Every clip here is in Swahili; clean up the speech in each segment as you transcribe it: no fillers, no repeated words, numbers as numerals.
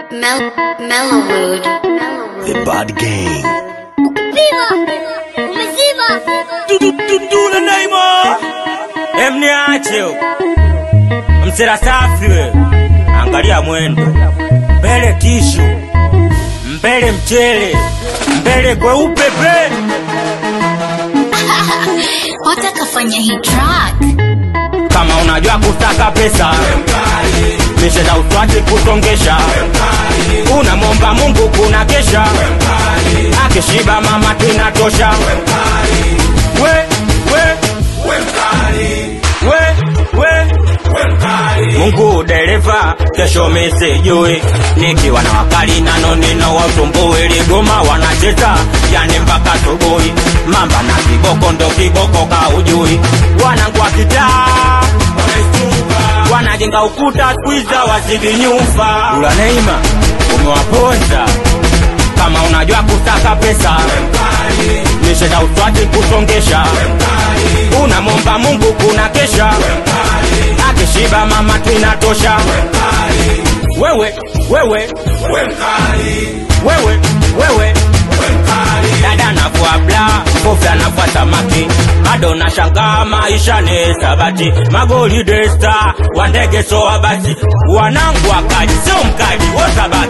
Mellowwood. The Bad Gang. Do the Neymar. Emniache. Msela safi we. Angalia mwendo. Mbele tishu. Mbele mchele. Mbele kweupe pe. Wataka fanya hii track. Kama unajua kutaka pesa, misheza uswati kusongesha. Unamwomba Mungu kuna kesha, akishiba mama tunatosha. Mungu dereva, kesho mesejui. Nikiwa na wakali nano nino wasumbui. Ligoma wanacheza, yani mpaka subuhi. Mamba na kiboko ndo kiboko kaujui. Wanangu wa kitaa wanajenga ukuta squeezer wazidi nyufa. Ula Neymar umewaponza. Kama unajua kutaka pesa, misheza uswati kusongesha. Unamwomba Mungu kuna kesha, akishiba mama tunatosha. Wewe dada nafua bla, kofia nafua samaki. Bado na shangaa maisha ni sabati. Magoli desta, wandege soa basi. Wanangu wakali, sio mkali, wotabati.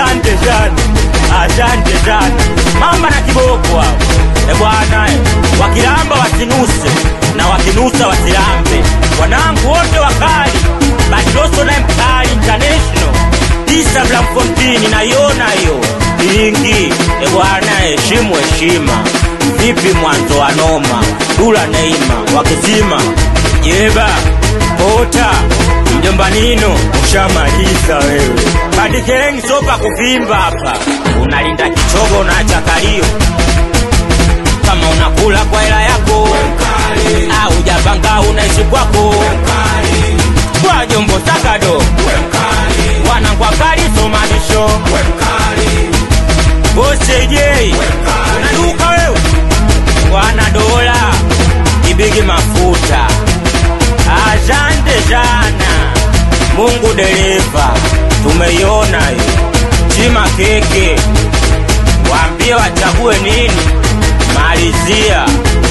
Asante jana mamba na kiboko hao. Bwana wakilamba wasinuse, na wakinusa wasilambe. Wanangu wote wakali, Batiloso na mkali international. Tisa Blamfontini na yona yo ingi. Bwana heshimu heshima. Vipi mwanzo wa noma? Dula Neymar wakizima. Jeba Kota mjomba Nino ushamaliza wewe. Bad Gang sopa kuvimba hapa. Unalinda kichogo na chakalio. Kama unakula kwa hela yako, au jabanga unaishi kwako. Kwa jombo sakado wanangu wakali somanisho. Bose J unaduka wewe. Wana dola ibigi mafuta. Asante jana Mungu dereva, tumeiona hiyo. Chima keke, waambie wachague nini. Malizia